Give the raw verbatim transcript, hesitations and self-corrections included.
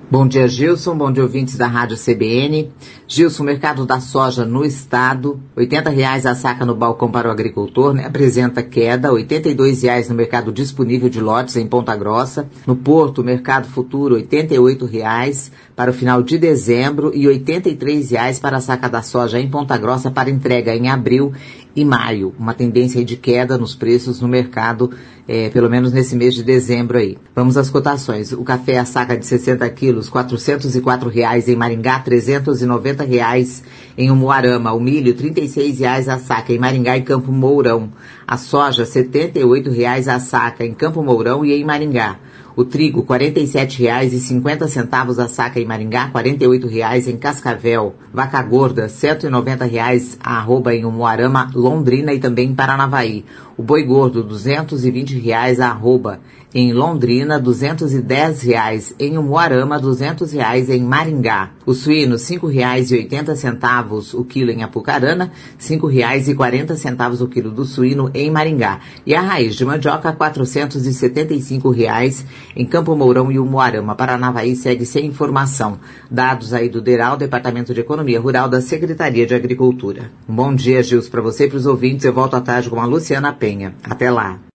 Bom dia, Gilson. Bom dia, ouvintes da Rádio C B N. Gilson, o mercado da soja no estado, oitenta reais a saca no balcão para o agricultor, né, apresenta queda, oitenta e dois reais no mercado disponível de lotes em Ponta Grossa. No Porto, o mercado futuro, oitenta e oito reais para o final de dezembro e oitenta e três reais para a saca da soja em Ponta Grossa para entrega em abril e maio. Uma tendência de queda nos preços no mercado, é, pelo menos nesse mês de dezembro aí. Vamos às cotações. O café a saca de sessenta quilos, quatrocentos e quatro reais em Maringá, trezentos e noventa reais em Umuarama. O milho, trinta e seis reais a saca em Maringá e Campo Mourão. A soja, setenta e oito reais a saca em Campo Mourão e em Maringá. O trigo, quarenta e sete reais e cinquenta centavos a saca em Maringá, quarenta e oito reais em Cascavel. Vaca gorda, cento e noventa reais a arroba em Umuarama, Londrina e também em Paranavaí. O boi gordo, duzentos e vinte reais a arroba em Londrina, duzentos e dez reais em Umuarama, duzentos reais em Maringá. O suíno, cinco reais e oitenta centavos o quilo em Apucarana, cinco reais e quarenta centavos o quilo do suíno em Maringá. E a raiz de mandioca, quatrocentos e setenta e cinco reais em Campo Mourão e Umuarama. Paranavaí segue sem informação. Dados aí do DERAL, Departamento de Economia Rural da Secretaria de Agricultura. Um bom dia, Gilson, para você e para os ouvintes. Eu volto à tarde com a Luciana Penha. Até lá.